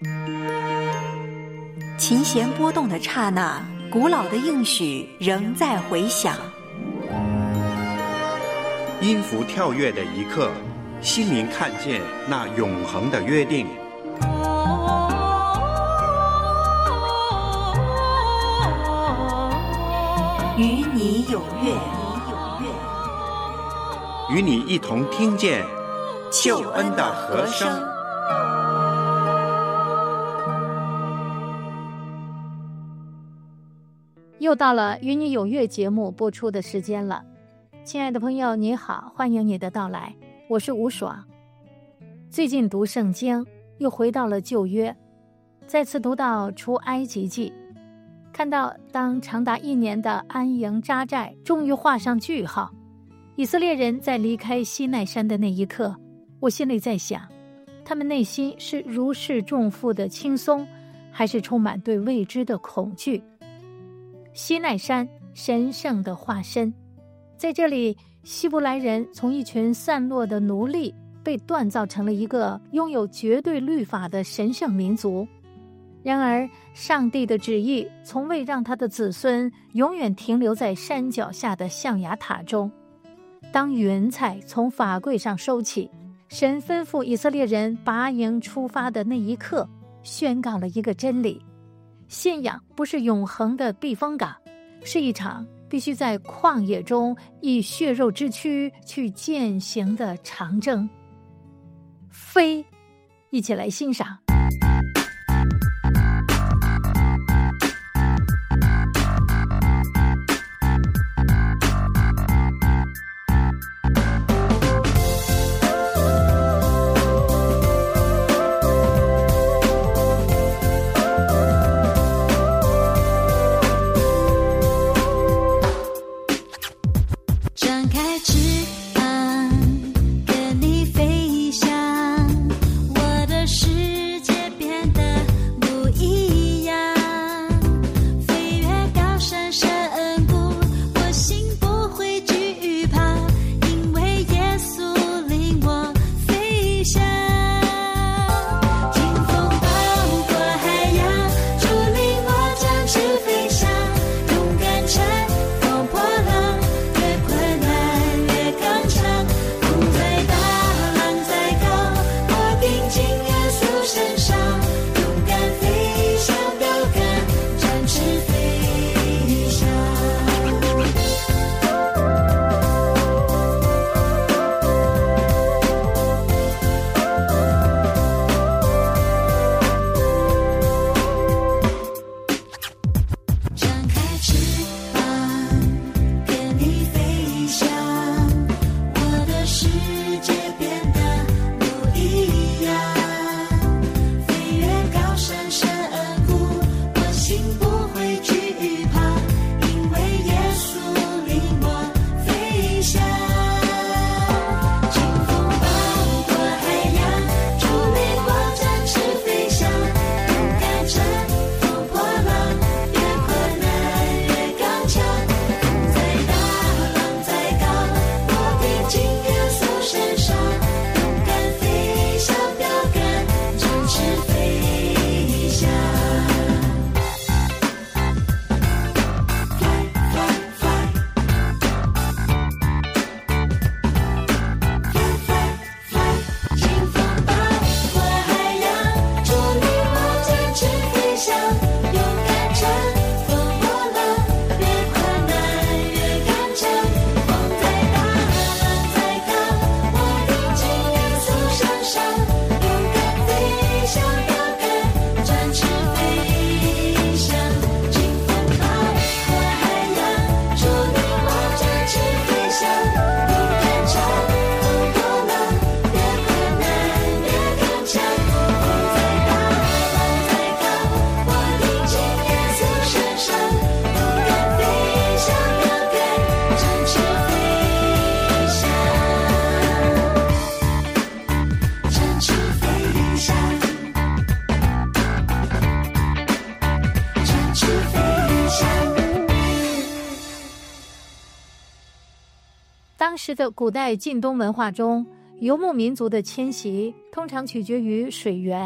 琴弦波动的刹那，古老的应许仍在回响。 音符跳跃的一刻，心灵看见那永恒的约定。 与你有约， 与你一同听见救恩的和声。 又到了与你有约节目播出的时间了，亲爱的朋友你好，欢迎你的到来，我是吴爽。最近读圣经，又回到了旧约，再次读到出埃及记，看到当长达1年的安营扎寨终于画上句号，以色列人在离开西奈山的那一刻，我心里在想，他们内心是如释重负的轻松，还是充满对未知的恐惧？西奈山，神圣的化身，在这里，希伯来人从一群散落的奴隶被锻造成了一个拥有绝对律法的神圣民族。然而，上帝的旨意从未让他的子孙永远停留在山脚下的象牙塔中。当云彩从法柜上收起，神吩咐以色列人拔营出发的那一刻，宣告了一个真理：信仰不是永恒的避风港，是一场必须在旷野中以血肉之躯去践行的长征。飞，一起来欣赏。当时的古代近东文化中，游牧民族的迁徙通常取决于水源，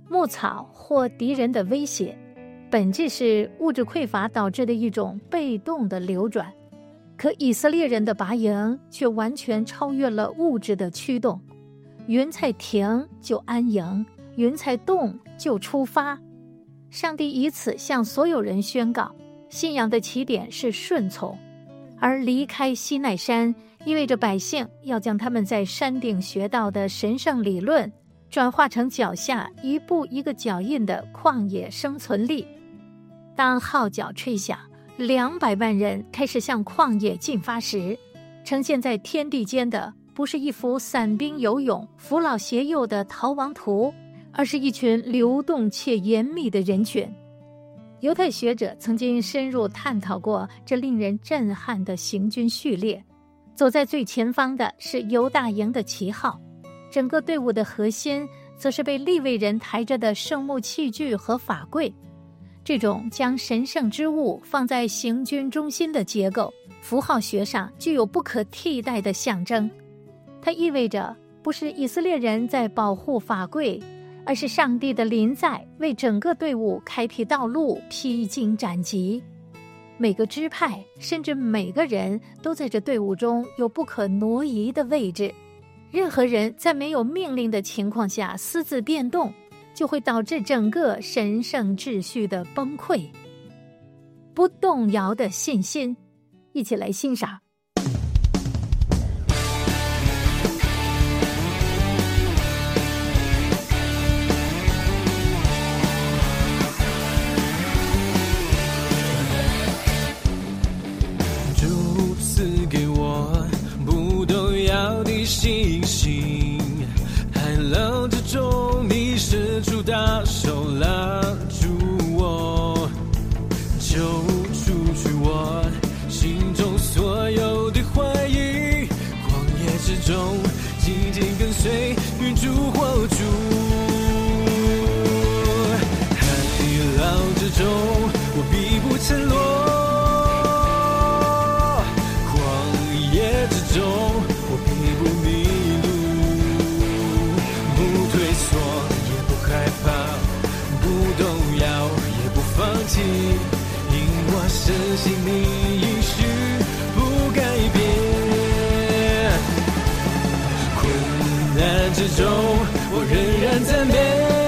牧草或敌人的威胁，本质是物质匮乏导致的一种被动的流转。可以色列人的拔营却完全超越了物质的驱动，云彩停就安营，云彩动就出发。上帝以此向所有人宣告，信仰的起点是顺从，而离开西奈山意味着百姓要将他们在山顶学到的神圣理论转化成脚下一步一个脚印的旷野生存力。当号角吹响，200万人开始向旷野进发时，呈现在天地间的不是一幅散兵游勇、扶老携幼的逃亡图，而是一群流动且严密的人群。犹太学者曾经深入探讨过这令人震撼的行军序列。走在最前方的是犹大营的旗号，整个队伍的核心则是被利未人抬着的圣幕器具和法柜。这种将神圣之物放在行军中心的结构，符号学上具有不可替代的象征。它意味着不是以色列人在保护法柜，而是上帝的临在为整个队伍开辟道路，披荆斩棘。每个支派甚至每个人都在这队伍中有不可挪移的位置。任何人在没有命令的情况下私自变动，就会导致整个神圣秩序的崩溃。不动摇的信心，一起来欣赏。 主赐给我不动摇的信心，寒冷之中你伸出大手拉住我，救出去我心中所有的怀疑，旷野之中紧紧跟随云柱火柱，海浪之中我必不沉落，旷野之中我必不迷路，不退缩也不害怕，不动摇也不放弃，因我深信你应许不改变。困难之中我仍然赞美，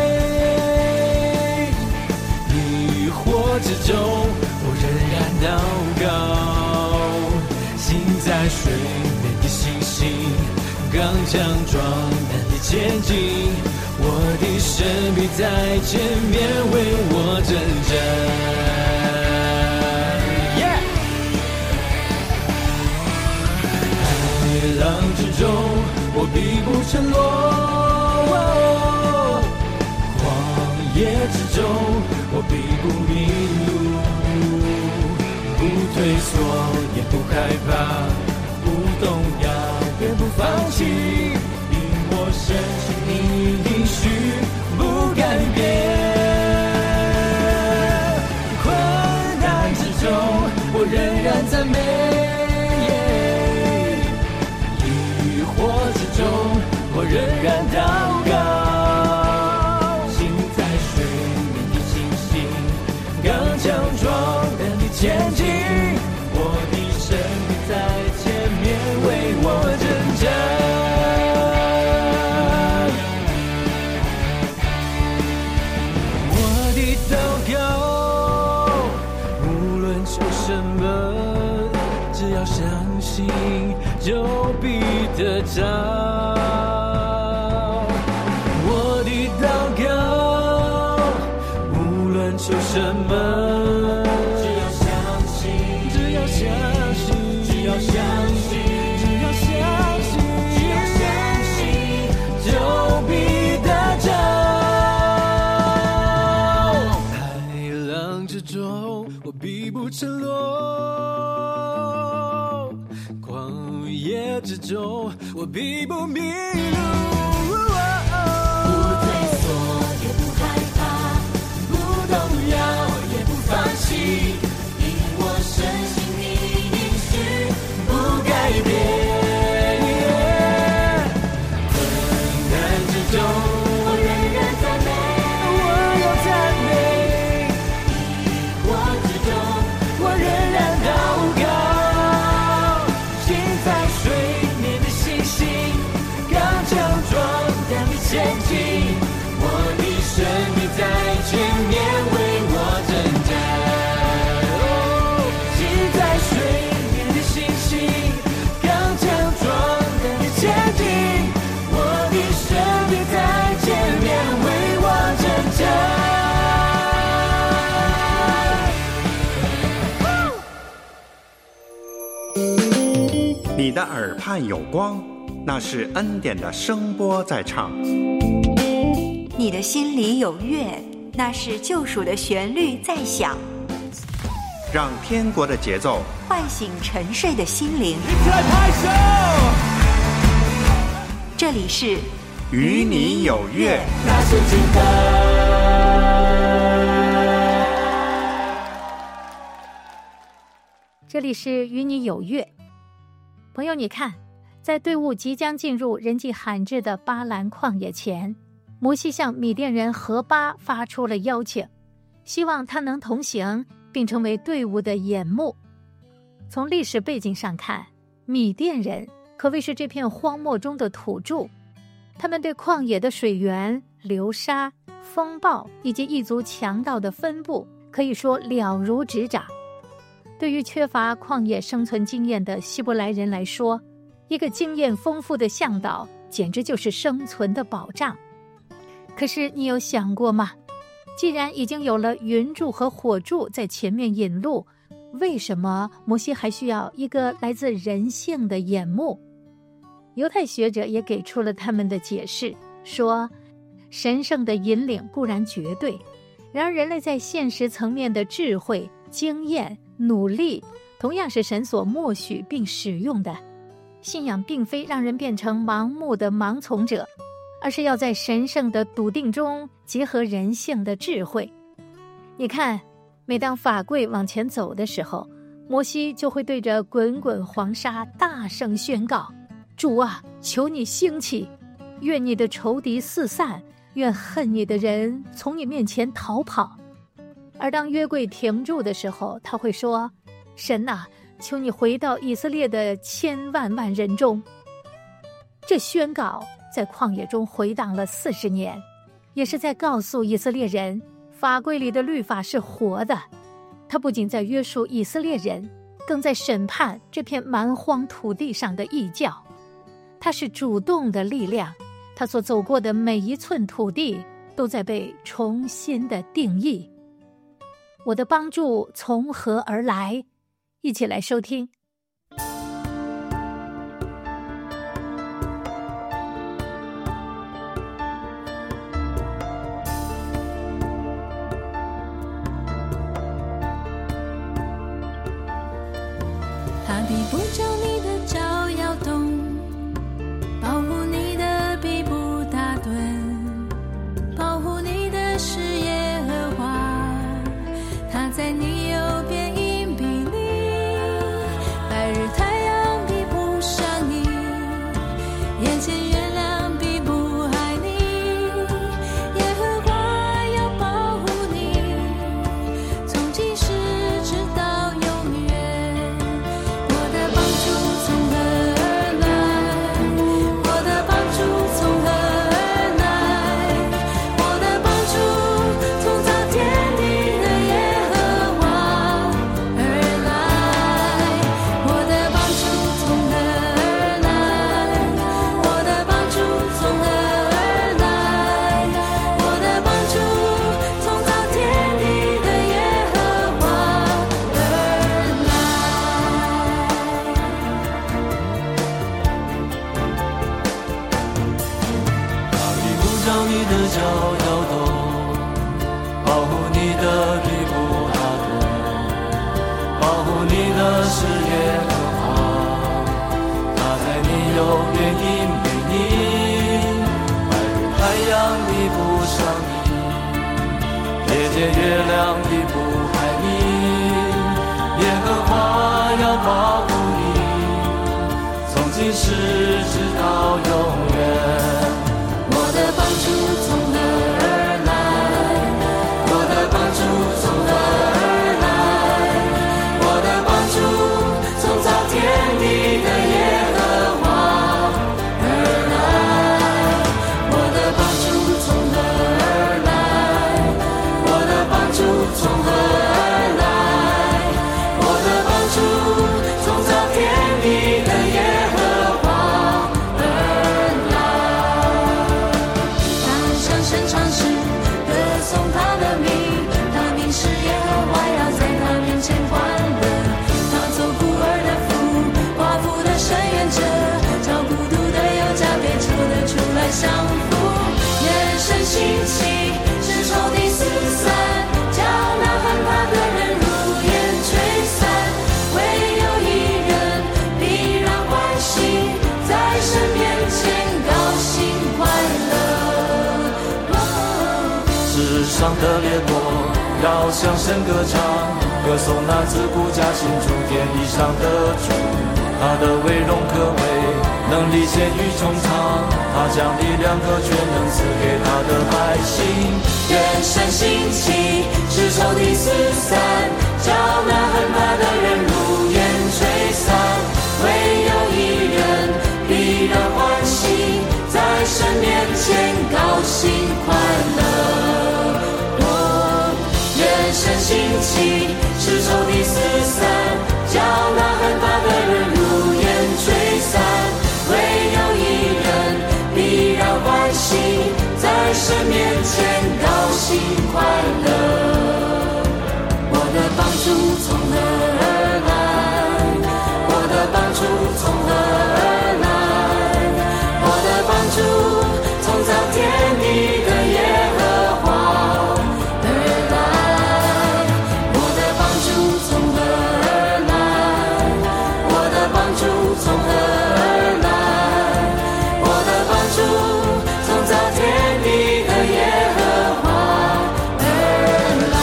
疑惑之中我仍然祷告，心在水面的信心，刚强壮胆的前进，我的神必在前面为我征战。海浪之中我必不沉落，旷野之中我必不迷路，不退缩也不害怕，不动摇也不放弃，因我深信你应许不改变。困难之中我仍然赞美，疑惑之中我仍然祷告，心在水面的信心，刚强壮胆的前进，我的神必在前面为我征战。我的祷告无论求什么，只要相信就必得着。我的祷告无论求什么，只要相信，只要相信，只要相信，只要相信，只要相信，就必得着。海浪之中我必不沉落，旷野之中我必不迷路， 不退缩也不害怕，不动摇也不放弃，因我深信你应许不改变。困难之中我仍然赞美， 前进，我的生命在前面为我征战。记在水面的星星，刚强壮胆的前进，我的生命在前面为我征战。 你的耳畔有光，那是恩典的声波在唱。 你的心里有乐，那是救赎的旋律在响。 让天国的节奏唤醒沉睡的心灵。 一起来拍手！ 这里是与你有约。 那是真的。 这里是与你有约。朋友，你看，在队伍即将进入人迹罕至的巴兰旷野前，摩西向米甸人何巴发出了邀请，希望他能同行，并成为队伍的眼目。从历史背景上看，米甸人可谓是这片荒漠中的土著，他们对旷野的水源、流沙、风暴以及异族强盗的分布可以说了如指掌。对于缺乏旷野生存经验的希伯来人来说，一个经验丰富的向导简直就是生存的保障。可是你有想过吗？既然已经有了云柱和火柱在前面引路，为什么摩西还需要一个来自人性的眼目？犹太学者也给出了他们的解释，说神圣的引领固然绝对，然而人类在现实层面的智慧、经验、努力同样是神所默许并使用的。信仰并非让人变成盲目的盲从者，而是要在神圣的笃定中结合人性的智慧。你看，每当法柜往前走的时候，摩西就会对着滚滚黄沙大声宣告：主啊，求你兴起，愿你的仇敌四散，愿恨你的人从你面前逃跑。而当约柜停住的时候，他会说：神啊，求你回到以色列的千万万人中。这宣告在旷野中回荡了40年，也是在告诉以色列人，法柜里的律法是活的，它不仅在约束以色列人，更在审判这片蛮荒土地上的异教。它是主动的力量，它所走过的每一寸土地都在被重新的定义。我的帮助从何而来？一起来收听。 他必不叫你的脚摇动，保护你的臂不打盹，保护你的是耶和华，他在你右边荫庇你，白日太阳必不伤你，夜间月亮必不害你，耶和华要保护你，从今时直到永远。我的帮助从何而来？我的帮助从何而来？我的帮助从造天地的耶和华而来。我的帮助从何而来？我的帮助从何而来？我的帮助从造天地的耶和华而来。 他必不叫你的脚摇动，保护你的臂不打盹，保护你的是耶和华，他在你右边荫庇你，白日太阳必不伤你，夜间月亮必不害你，耶和华要保护你，从今时直到永远。 我的帮助从何而来？我的帮助从何而来？我的帮助从造天地的耶和华而来。我的帮上的列国，要向神歌唱，歌颂那自古驾行诸天以上的主。他的威荣可畏，能力显于穹苍，他将力量和权能赐给他的百姓。 愿神兴起，使仇敌四散，叫那恨他的人如烟吹散。唯有一人必然欢喜，在神面前高兴快乐。愿神兴起，使仇敌四散，叫那恨他的人如烟吹散。唯有一人必然欢喜，在神面前高兴快乐。我的帮助从何而来？我的帮助从何而来？我的帮助从造天地的耶和华而来。我的帮助从何而来？我的帮助从何而来？我的帮助从造天地的耶和华而来。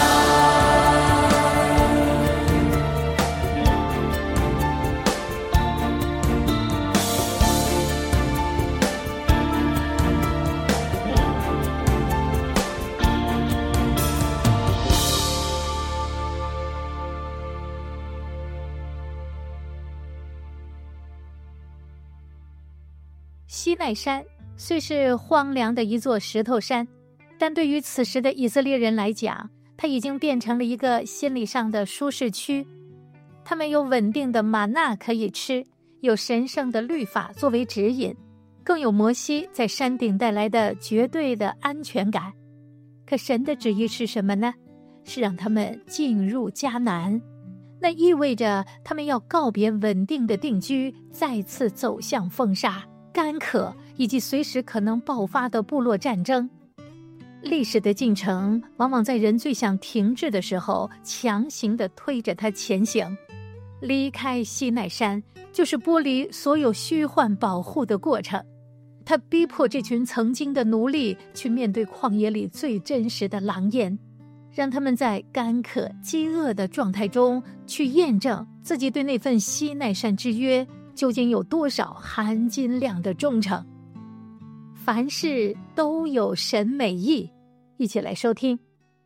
西奈山虽是荒凉的一座石头山，但对于此时的以色列人来讲，它已经变成了一个心理上的舒适区。他们有稳定的玛纳可以吃，有神圣的律法作为指引，更有摩西在山顶带来的绝对的安全感。可神的旨意是什么呢？是让他们进入迦南，那意味着他们要告别稳定的定居，再次走向风沙、干渴以及随时可能爆发的部落战争。历史的进程往往在人最想停滞的时候，强行地推着它前行。离开西奈山，就是剥离所有虚幻保护的过程。他逼迫这群曾经的奴隶去面对旷野里最真实的狼烟，让他们在干渴、饥饿的状态中去验证自己对那份西奈山之约究竟有多少含金量的忠诚。凡事都有神美意，一起来收听。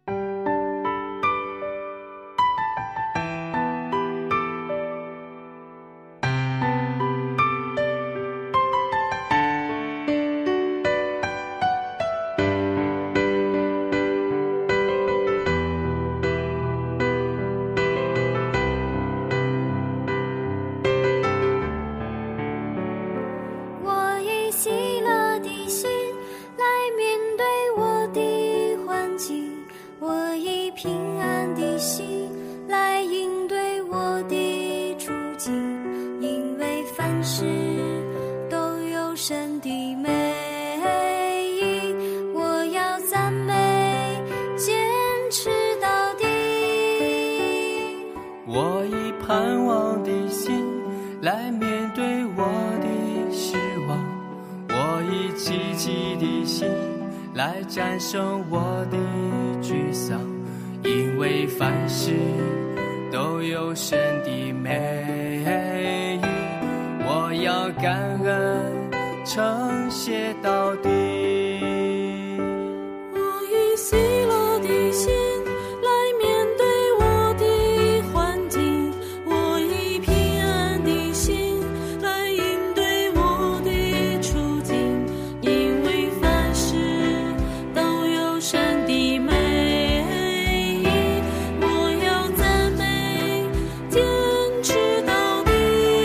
我以盼望的心来面对我的失望，我以积极的心来战胜我的沮丧，因为凡事都有神的美意，我要感恩称谢到底。 我以喜乐的心来面对我的环境，我以平安的心来应对我的处境，因为凡事都有神的美意，我要赞美坚持到底。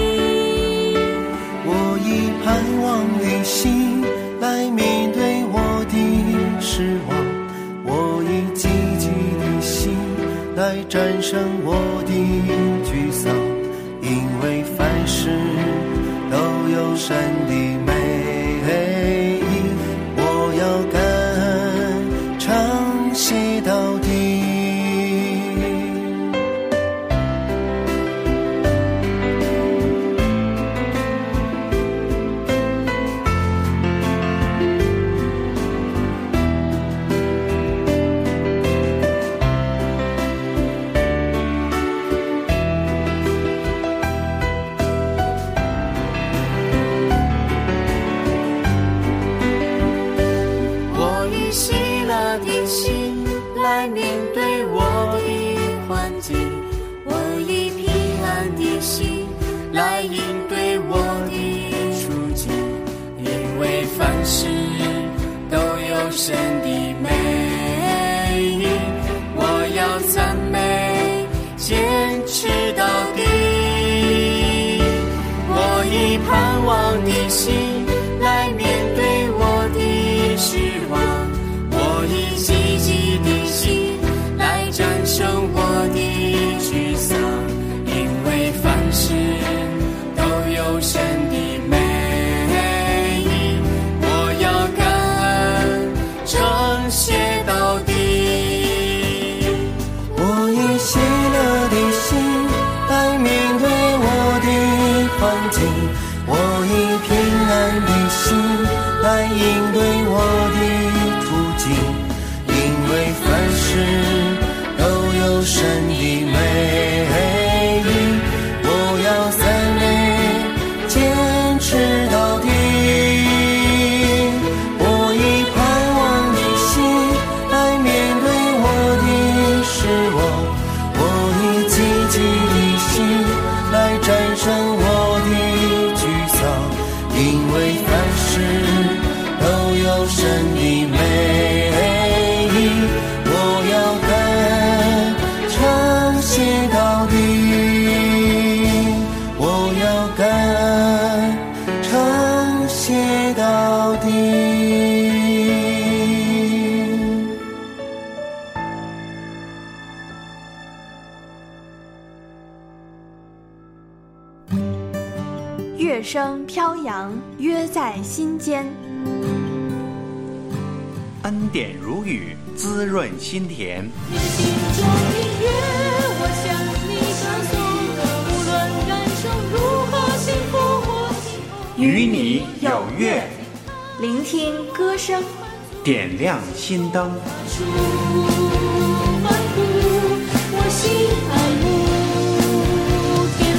我以盼望的心来面对我的失望，我以积极的心来战胜我的沮丧，因为凡事都有神的美意，我要感恩称谢到底。 来面对我的环境，我以平安的心来应对我的处境，因为凡事都有神的美意，我要赞美，坚持到底。我以盼望的心来面对我的失望，我以积极的心来战胜我的沮丧，因为凡事都有神的美意，我要感恩称谢到底。 我以喜乐的心来面对我的环境，我以平安的心来应对我的处境，因为凡事都有神的美意，我要赞美，坚持到底。我以盼望的心来面对我的失望，我以积极的心来战胜我的沮丧，因为凡事都有神的美意，我要感恩称谢到底，我要感恩称谢到底。 乐声飘扬，约在心间。 恩典如雨，滋润心田。 你心中音乐，我向你唱颂，无论感受如何幸福或幸福， 与你有约， 聆听歌声， 点亮心灯。 出欢呼，我心爱慕天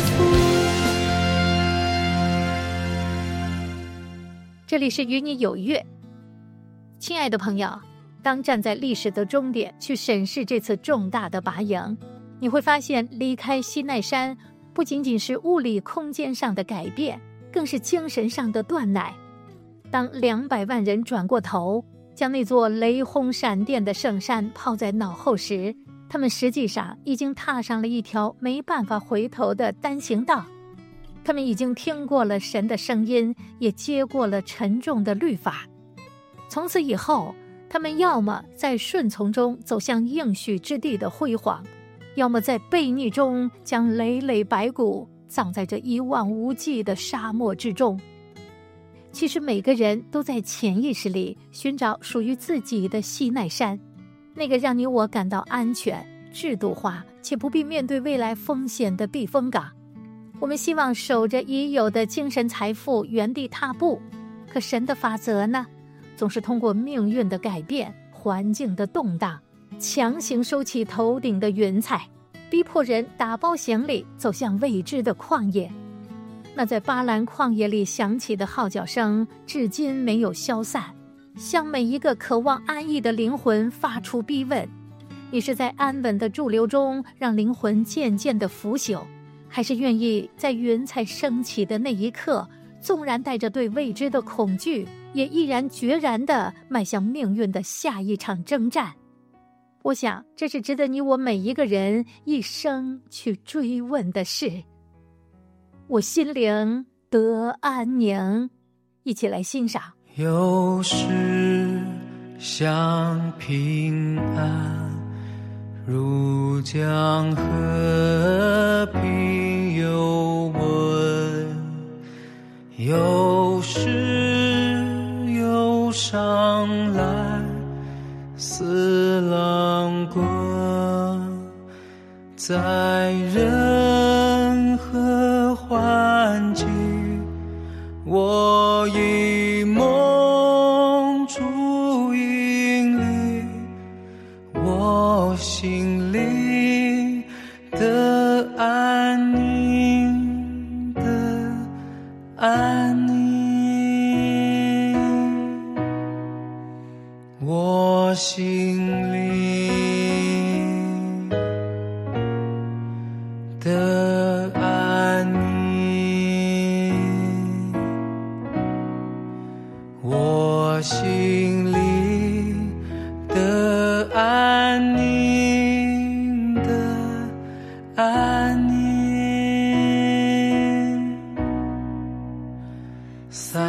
父。 这里是与你有约。亲爱的朋友，当站在历史的终点去审视这次重大的拔营，你会发现离开西奈山不仅仅是物理空间上的改变，更是精神上的断奶。当200万人转过头，将那座雷轰闪电的圣山抛在脑后时，他们实际上已经踏上了一条没办法回头的单行道。他们已经听过了神的声音，也接过了沉重的律法。从此以后，他们要么在顺从中走向应许之地的辉煌，要么在悖逆中将累累白骨葬在这一望无际的沙漠之中。其实每个人都在潜意识里寻找属于自己的西奈山，那个让你我感到安全、制度化且不必面对未来风险的避风港。我们希望守着已有的精神财富原地踏步，可神的法则呢，总是通过命运的改变、环境的动荡，强行收起头顶的云彩，逼迫人打包行李走向未知的旷野。那在巴兰旷野里响起的号角声至今没有消散，向每一个渴望安逸的灵魂发出逼问：你是在安稳的驻留中让灵魂渐渐的腐朽，还是愿意在云彩升起的那一刻，纵然带着对未知的恐惧，也毅然决然地迈向命运的下一场征战？我想这是值得你我每一个人一生去追问的事。我心灵得安宁，一起来欣赏。 有时想平安如江河平有温，有时忧伤来似冷棍，在任何环境我以梦烛引领我心里的安宁的安宁，我心里心里的安宁的安宁。撒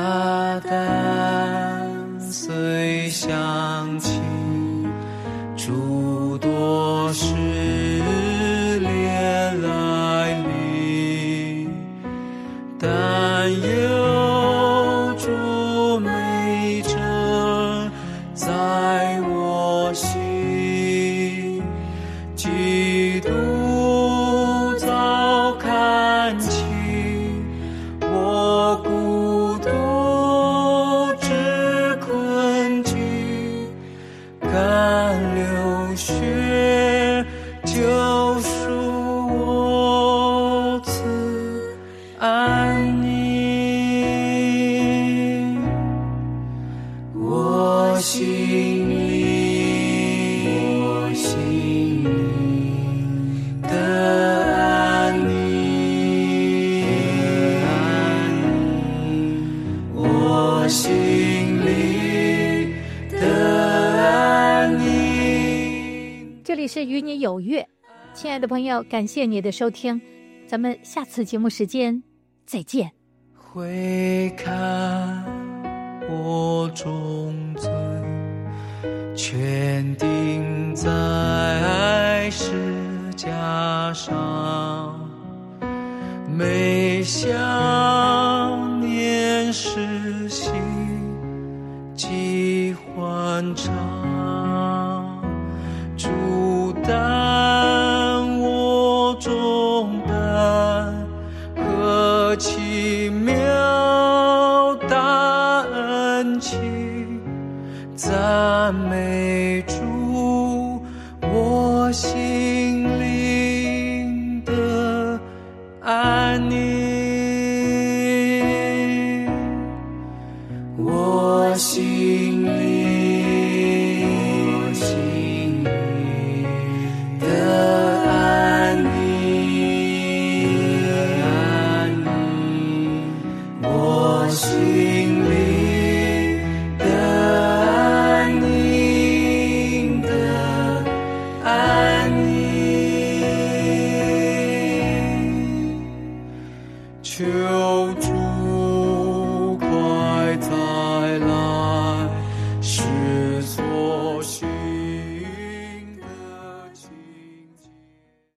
旦虽想起诸多试炼来临，但有主美珍在我心，基督早看清我孤独之困境，甘流血救赎我赐安宁。我心里的安宁，我心里的安宁。 这里是与你有约，亲爱的朋友，感谢你的收听，咱们下次节目时间再见。 回看我重罪，全钉在十架上，每想念时心即欢畅，主担我重担，何奇妙大恩情，赞美主我心灵的安宁，我心里的安宁，我心里的安宁的安宁，求主